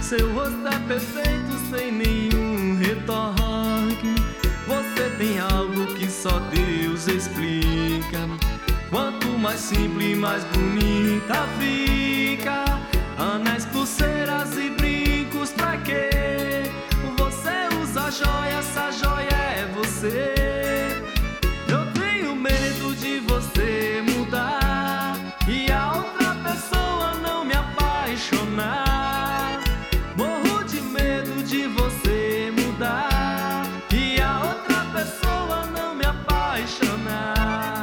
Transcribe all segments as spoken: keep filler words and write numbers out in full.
Seu rosto é perfeito, sem nenhum retoque. Você tem algo que só Deus explica. Quanto mais simples, mais bonita fica. Anéis, pulseiras e brincos, pra quê? Você usa joia, essa joia é você. Eu tenho medo de você mudar e a outra pessoa não me apaixonar. Morro de medo de você mudar e a outra pessoa não me apaixonar.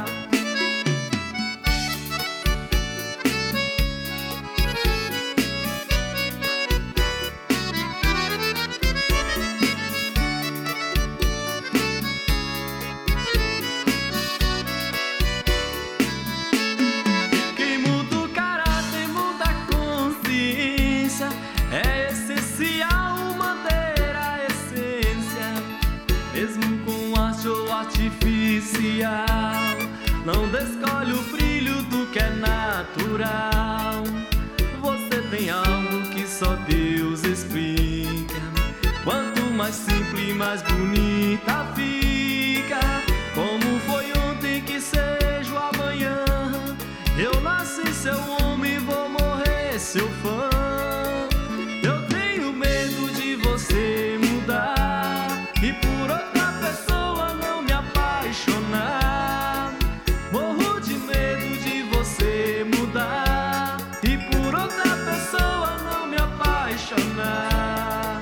Quem muda o caráter muda a consciência. É essencial manter a essência, mesmo com arte ou artificial. Não descolhe o brilho do que é natural. Você tem algo que só Deus explica. Quanto mais simples, mais bonita fica. Como foi ontem que seja o amanhã. Eu nasci seu homem, vou morrer seu fã. Eu tenho medo de você mudar e por outra pessoa não me apaixonar. Morro de medo de você mudar e por outra pessoa não me apaixonar.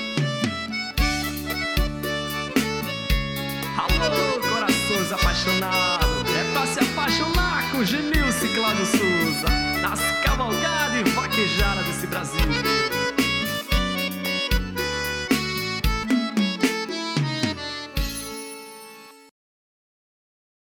Alô, corações apaixonados, é pra se apaixonar com Genilson e Cláudio Souza, nas cavalgadas e vaquejadas desse Brasil.